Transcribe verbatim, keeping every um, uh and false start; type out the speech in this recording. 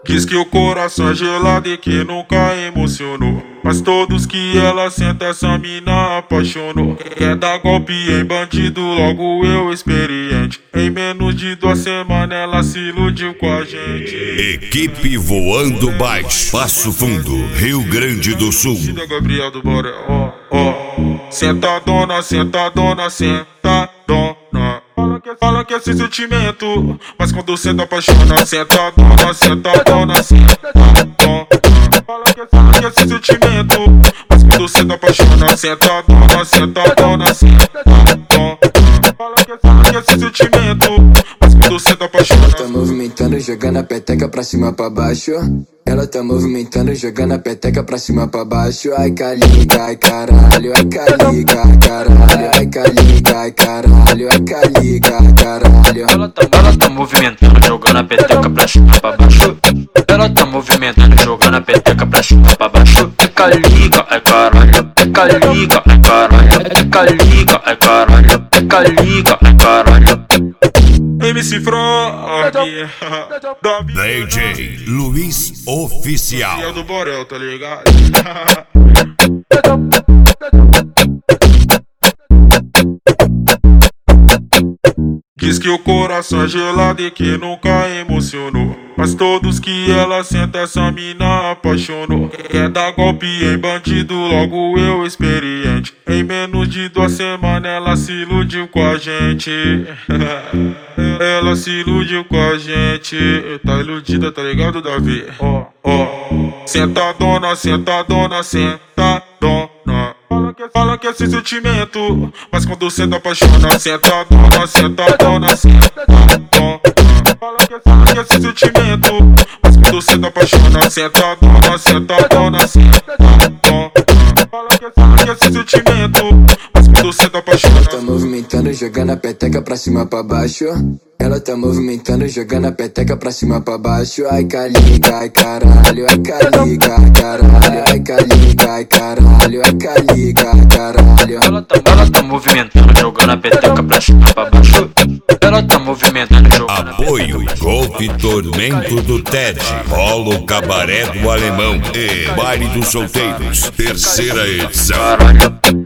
Diz que o coração é gelado e que nunca emocionou, mas todos que ela senta essa mina apaixonou. Quer dar golpe em bandido, logo eu experiente. Em menos de duas semanas ela se iludiu com a gente. Equipe Voando Baixo, Passo Fundo, Rio Grande do Sul. Gabriel do Borel, ó, ó. Sentadona, sentadona, sentadona. Fala que, fala que é esse sentimento, mas quando cê tá apaixona, sentadona, sentadona, sentadona. Fala que, fala que é esse sentimento, mas quando cê tá apaixona, sentadona, sentadona, sentadona. Fala que, fala que é esse sentimento, mas quando cê tá apaixona. Ela tá movimentando, jogando a peteca pra cima pra baixo. Ela tá movimentando, jogando a peteca pra cima pra baixo. Ai caliga, ai caralho, ai caliga, ai caralho, ai caliga, ai caralho, ai caliga, ai caralho. Ela tá, ela tá movimentando, jogando a peteca pra cima pra baixo. Ela tá movimentando, jogando a peteca pra cima pra baixo. É caliga, ai caralho, é caliga, ai caralho, é caliga, ai caralho, é caliga, ai caralho. M C Frog D J Luiz Oficial. E é do Borel, tá ligado? Diz que o coração é gelado e que nunca emocionou, mas todos que ela senta essa mina apaixonou. Quer dar golpe em bandido, logo eu experiente. Em menos de duas semanas ela se iludiu com a gente. Ela se iludiu com a gente. Tá iludida, tá ligado, Davi? Ó, ó. Sentadona, sentadona, sentadona. Fala que, fala que é esse sentimento, mas quando cê tá apaixona, sentadona, sentadona, sentadona. Fala que, fala que é esse sentimento, mas quando cê tá apaixona, sentadona, sentadona, sentadona. Fala que, fala que é esse sentimento, mas quando cê tá apaixona. Ela tá movimentando, jogando a peteca pra cima pra baixo. Ela tá movimentando, jogando a peteca pra cima pra baixo. Ai caliga, ai caralho, ai caliga, ai caralho, ai caliga, ai caralho, ai caliga, ai caralho. Ela tá, ela tá movimentando, jogando a peteca pra cima pra baixo. Ela tá movimentando, jogando a Apoio Golpe Tormento do Ted, Polo Cabaré do Alemão e Baile dos Solteiros, terceira edição. caralho.